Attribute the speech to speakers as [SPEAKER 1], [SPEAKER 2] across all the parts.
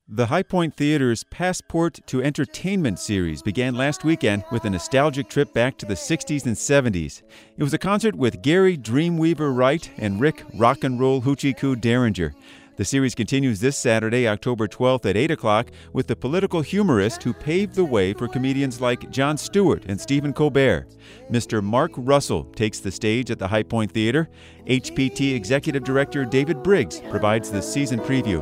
[SPEAKER 1] The High Point Theater's Passport to Entertainment series began last weekend with a nostalgic trip back to the 60s and 70s. It was a concert with Gary Dreamweaver Wright and Rick Rock and Roll Hoochie Coo Derringer. The series continues this Saturday, October 12th at 8 o'clock with the political humorist who paved the way for comedians like Jon Stewart and Stephen Colbert. Mr. Mark Russell takes the stage at the High Point Theater. HPT Executive Director David Briggs provides the season preview.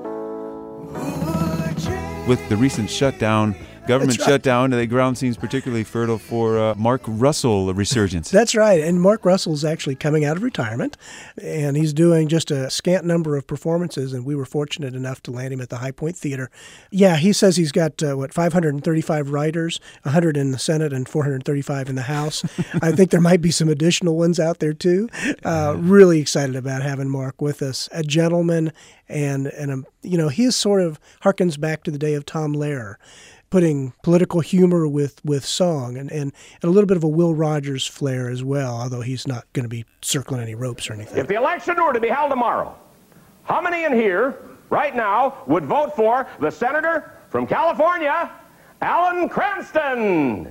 [SPEAKER 1] With the recent government shutdown, the ground seems particularly fertile for Mark Russell resurgence.
[SPEAKER 2] That's right, and Mark Russell's actually coming out of retirement, and he's doing just a scant number of performances, and we were fortunate enough to land him at the High Point Theater. Yeah, he says he's got, 535 writers, 100 in the Senate and 435 in the House. I think there might be some additional ones out there, too. Really excited about having Mark with us. A gentleman, and he sort of harkens back to the day of Tom Lehrer, putting political humor with song and a little bit of a Will Rogers flair as well, although he's not going to be circling any ropes or anything.
[SPEAKER 3] If the election were to be held tomorrow, how many in here right now would vote for the senator from California, Alan Cranston?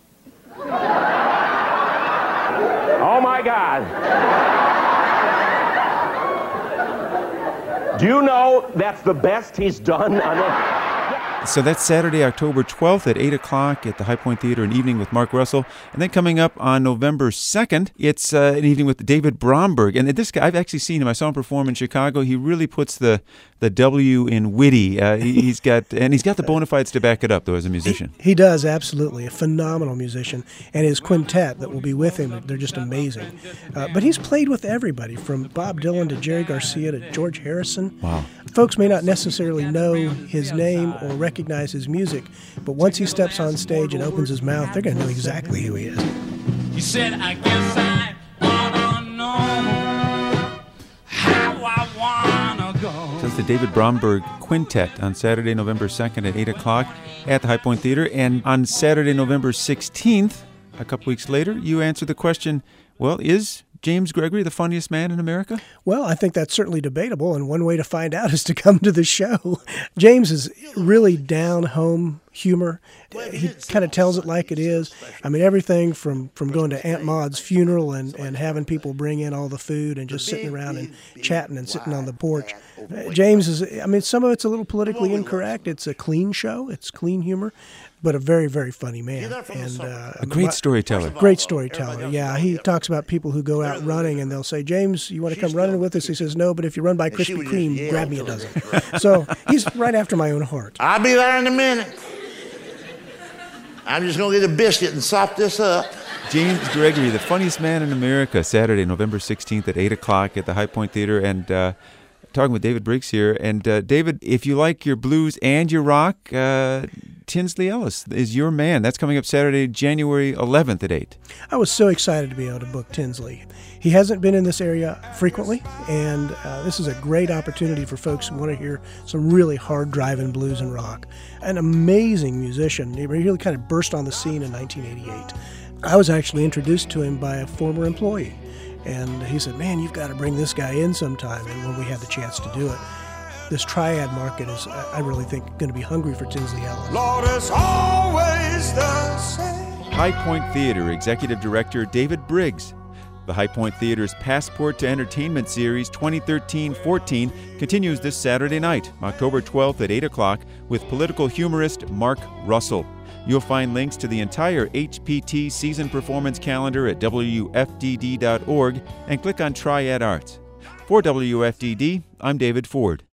[SPEAKER 3] Oh, my God. Do you know that's the best he's done on it?
[SPEAKER 1] So that's Saturday, October 12th at 8 o'clock at the High Point Theater, an evening with Mark Russell. And then coming up on November 2nd, it's an evening with David Bromberg. And this guy, I've actually seen him. I saw him perform in Chicago. He really puts the W in witty. He's got the bona fides to back it up, though, as a musician.
[SPEAKER 2] He does, absolutely. A phenomenal musician. And his quintet that will be with him, they're just amazing. But he's played with everybody, from Bob Dylan to Jerry Garcia to George Harrison.
[SPEAKER 1] Wow.
[SPEAKER 2] Folks may not necessarily know his name or recognize his music, but once he steps on stage and opens his mouth, they're going to know exactly who he is.
[SPEAKER 4] He said, I guess I want to know how I want to go.
[SPEAKER 1] That's the David Bromberg Quintet on Saturday, November 2nd at 8 o'clock at the High Point Theater. And on Saturday, November 16th, a couple weeks later, you answer the question, well, is James Gregory the funniest man in America?
[SPEAKER 2] Well, I think that's certainly debatable, and one way to find out is to come to the show. James is really down-home humor. He kind of tells it like it is. I mean, everything from going to Aunt Maud's funeral and having people bring in all the food and just sitting around and chatting and sitting on the porch. James is, some of it's a little politically incorrect. It's a clean show. It's clean humor, but a very, very funny man. And
[SPEAKER 1] a great storyteller.
[SPEAKER 2] Great storyteller, yeah. He talks about people who go out running and they'll say, James, you want to come running with us? He says, no, but if you run by Krispy Kreme, grab me a dozen. So he's right after my own heart.
[SPEAKER 5] I'll be there in a minute. I'm just going to get a biscuit and sop this up.
[SPEAKER 1] James Gregory, the funniest man in America, Saturday, November 16th at 8 o'clock at the High Point Theater. And talking with David Briggs here. And David, if you like your blues and your rock, Tinsley Ellis is your man. That's coming up Saturday, January 11th at 8.
[SPEAKER 2] I was so excited to be able to book Tinsley. He hasn't been in this area frequently, and this is a great opportunity for folks who want to hear some really hard-driving blues and rock. An amazing musician. He really kind of burst on the scene in 1988. I was actually introduced to him by a former employee, and he said, man, you've got to bring this guy in sometime. And when we had the chance to do it, this triad market is, I really think, going to be hungry for Tinsley Ellis.
[SPEAKER 4] Lord, it's always the same.
[SPEAKER 1] High Point Theater Executive Director David Briggs. The High Point Theater's Passport to Entertainment Series 2013-14 continues this Saturday night, October 12th at 8 o'clock, with political humorist Mark Russell. You'll find links to the entire HPT season performance calendar at WFDD.org and click on Triad Arts. For WFDD, I'm David Ford.